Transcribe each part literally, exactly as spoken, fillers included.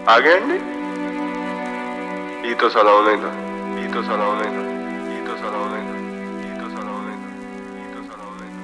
आ गए अंडी ఈ తో సలావులైందా ఈ తో సలావులైందా ఈ తో సలావులైందా ఈ తో సలావులైందా ఈ తో సలావులైందా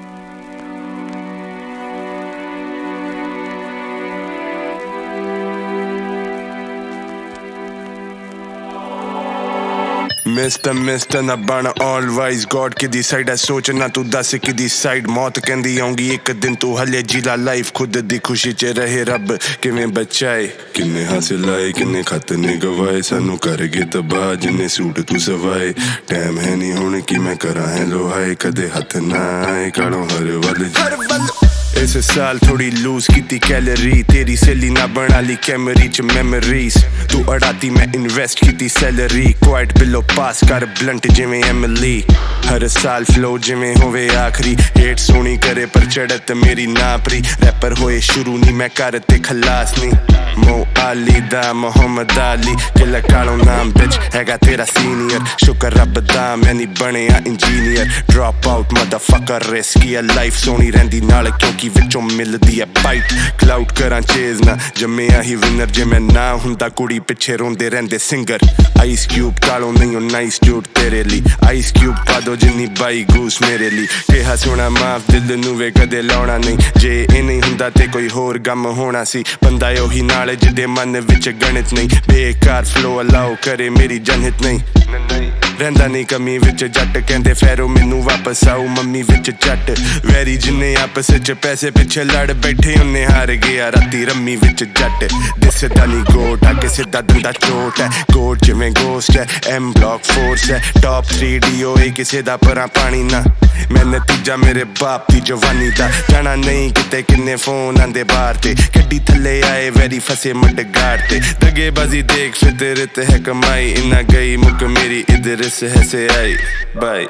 Mister Mister ना बन all wise God किदी साइड है सोच ना तू दस किदी साइड मौत कहंदी आऊंगी एक दिन तू हले जीला लाइफ खुद दी खुशी च रहे रब किवें बचाए किन्ने हासिल आए किन्ने खत ने गवाए सानू करगे तबाह जिन्ने सूट तू सवाए टाइम है नहीं हुण कि मैं करा है लोहाए कदे हथ ना आए कालों हर वल हर वल इस साल थोड़ी लूज की कैलोरी तेरी सैली ना बना ली कैमरी च मेमोरीज तू अड़ाती मैं इन्वेस्ट की सैलरी क्वाइट बिलो पास कर ब्लंट जिवें एमली हर साल फ्लो जिवें होवे आखरी हेट सोनी करे पर चढ़त मेरी नापरी रैपर होए शुरू नहीं मैं करते खलास नहीं मो आली दा मोहम्मद अली किला कालो नाम बिच हैगा तेरा सीनियर शुक्र रब दा मैं नहीं बनिया engineer drop out motherfucker risky life सोनी रहंदी नाल क्योंकि विचों मिलदी है बाइट क्लाउड करां चेज ना जम्मिया ही विनर जे मैं ना हुंदा कुड़ी पिछे रोंदे रहंदे सिंगर आइस क्यूब कालो नहीं हो नाइस जूट तेरे ली आइस क्यूब पा दो जिन्नी बाई गूस मेरे ली कहा सोना माफ दिल नू वे कदे लाउणा नहीं जे ए नहीं हुंदा ते कोई होर गम होना सी बंदा ओही नाल जिदे मन विच गणित नहीं बेकार फ्लो अलाउ करे मेरी जनहित नहीं रहंदा नहीं कमी विच जट कहंदे फैरो मैनू वापस आऊ मम्मी विच जट वैरी जिन्ने आपस च पैसे पिछे लड़ बैठे उन्ने हार गया राती रम्मी विच जट दिसदा नहीं गोट आके सीधा दंदा चोट है गोट जिवें गोस्ट है एम ब्लॉक फोर्स है top three D O A किसे दा परा पानी ना मैं नतीजा मेरे बाप दी जवानी दा जाना नहीं किते किन्ने फोन आंदे बाहर ते गड्डी थल्ले आए वैरी फसे मड गाड़ ते दगेबाजी देख फितरत है कमाई इना गई मुक मेरी इधर से है से आई बाय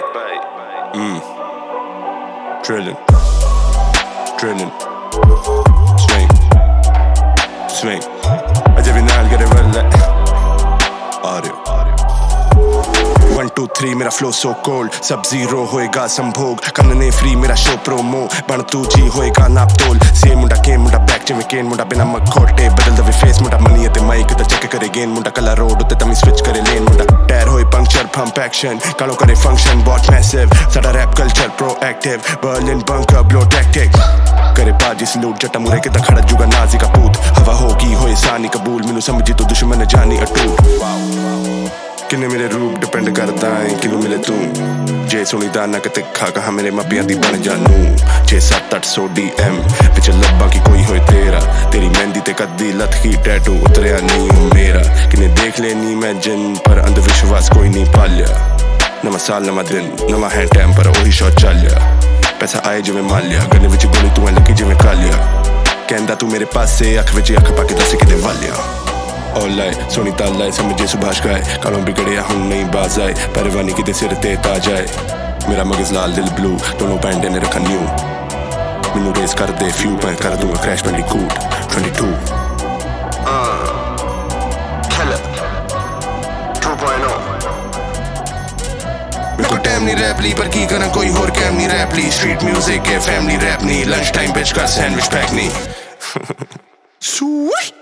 mm drilling drilling swing swing अजब ही नाल करे वल्ला audio वन टू थ्री मेरा फ्लो सो कोल्ड सब जीरो होएगा संभोग करने फ्री मेरा शो प्रोमो बन तू जी होएगा नाप तोल से मुंडा के मुंडा बैक जिवें केन मुंडा बिना मखोटे बदल दवे फेस मुंडा मनी ते माइक दा चेक करे गेन मुंडा कला रोड ते तमी स्विच करे लेन मुंडा टायर होए पंक्चर पंप एक्शन कालो करे फंक्शन बॉट मैसिव साडा rap culture proactive Berlin bunker blow tactic करे बाजी सलूट जटा मुरे के दा खड़ा जुगा नाजी का पूत हवा होगी होए सानी कबूल मैनू समझी तो दुश्मन जानी अटूट किन्ने मेरे रूप डिपेंड करता है किनू मिले तू जे सुनी दाना के तिखा कहा मेरे मापियां दी बन जानू छे सत्त अठ सौ डी एम पिछ लब्बा की कोई होए तेरा तेरी मेहंदी ते कद्दी लथ की टैटू उतरिया नहीं हूं मेरा किन्ने देख लेनी मैं जिन पर अंधविश्वास कोई नहीं पालिया नवा साल नवा दिन नवा है टाइम पर ओही शॉट चालिया पैसा आए जिवें मालिया गले विच गोली तू लगी जिवें कालिया कहंदा तू मेरे पासे अख विच अख पाके दस किते वालिया ऑलराइट सोनी तालाए समझे सुभाष गाए कालों बिगड़िया हुण नहीं बाज आए परवानी किते सिर ते ताज आए मेरा मगज लाल दिल ब्लू दोनों बैंड ने रखा न्यू मैनू रेस कर दे फ्यू मैं कर दूंगा crash bandicoot twenty two killer two point O मेरे को टाइम नहीं रैप ली पर की करा कोई होर कैम नहीं रैप ली स्ट्रीट म्यूजिक के फैमिली रैप नहीं लंच टाइम बेच कर सैंडविच पैक नहीं